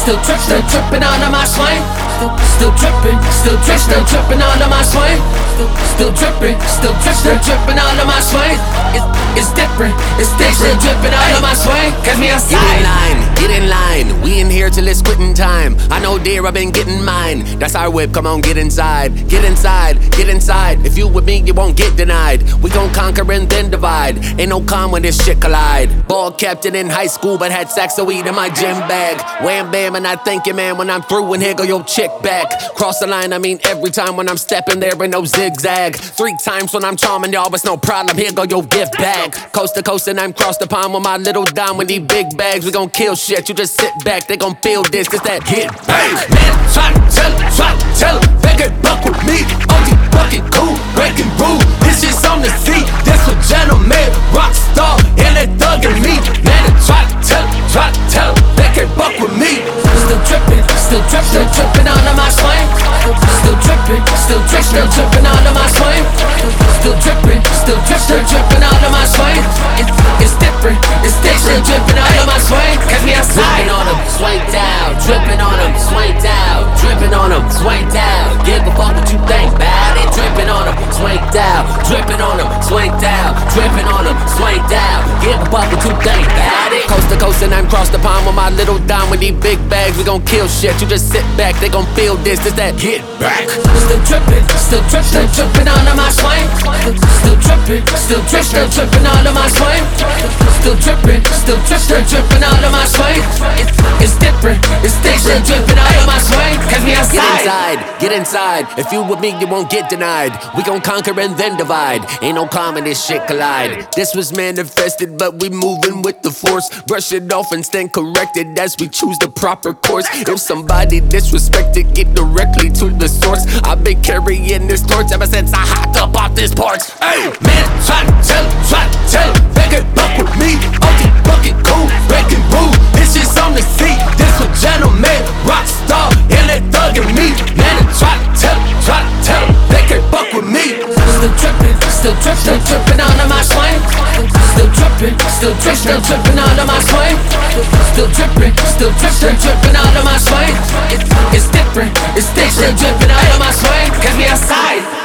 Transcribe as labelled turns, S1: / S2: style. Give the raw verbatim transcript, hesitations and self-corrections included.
S1: still tripping, still tripping under my swing. Still, still dripping, still drip, still dripping under my swing. Still, still dripping, still drip, still dripping under my swing. It's, it's different, it's thick, still dripping under my swing. Catch me outside.
S2: Get in line, get in line. We in here till it's quitting time. I know, dear, I've been getting mine. That's our whip. Come on, get inside, get inside, get inside. If you with me, you won't get denied. We gon' conquer and then divide. Ain't no calm when this shit collide. Ball captain in high school, but had sacks of weed in my gym bag. Wham bam, and I thank you, man. When I'm through, and here go your chick back. Cross the line, I mean every time when I'm stepping there ain't no zigzag. Three times when I'm charming y'all, it's no problem. Here go your gift bag. Coast to coast and I'm cross the pond with my little dime with these big bags. We gon' kill shit. You just sit back, they gon' feel this. It's that hit bang. Man, try to tell him, try to tell him, they get buck with me. O G fucking cool, breaking rule. This shit's on the sea. This for gentleman, rock star, and they thuggin' me. Man, try to tell him, try to tell him, they get buck with me.
S1: Still dripping, still drip, still dripping under my swing. Still dripping, still drip, still dripping under my swing. Still dripping, still drip, still dripping under my swing. It's, it's different, it's thick, still dripping under my swing. Catch me outside.
S2: Dripping on him, swing down. Dripping on him, swing down. Dripping on him, swing down. Give a fuck what you think about it. Dripping on him, swing down. Dripping on him, swing down. Dripping on him, swing down. Give a fuck what you think about it. Coast to coast and I'm cross the pond with my little dime with these big bags. We gon' kill shit. You just sit back, they gon' feel this. It's that get back.
S1: Still dripping, still drip, still dripping under my swing. Still dripping, still drip, still dripping under my swing. Still dripping, still drip, still dripping under my swing. It's, it's different, it's thick, still dripping under my swing. Catch me outside.
S2: Get inside, get inside. If you with me, you won't get denied. We gon' conquer and then divide. Ain't no calm when this shit collide. This was manifested, but we moving with the force. Brush it off and stand corrected as we choose the proper course. If somebody disrespected, get directly to the source. I've been carrying this torch ever since I hopped up off this porch. Hey, man, try to tell him, try to tell him, they get buck with me. O G fucking cool, breaking rule. This shit's on the sea. This for gentleman, rock star, and they thuggin' me. Man, try to tell him, try to tell him, they get buck with me.
S1: Still dripping, still drip, still dripping under my swing. Still dripping, still drip, still dripping under my swing. Still dripping, still drip, still dripping under my swing. It's, it's different, it's thick, still dripping under my swing. Catch me outside.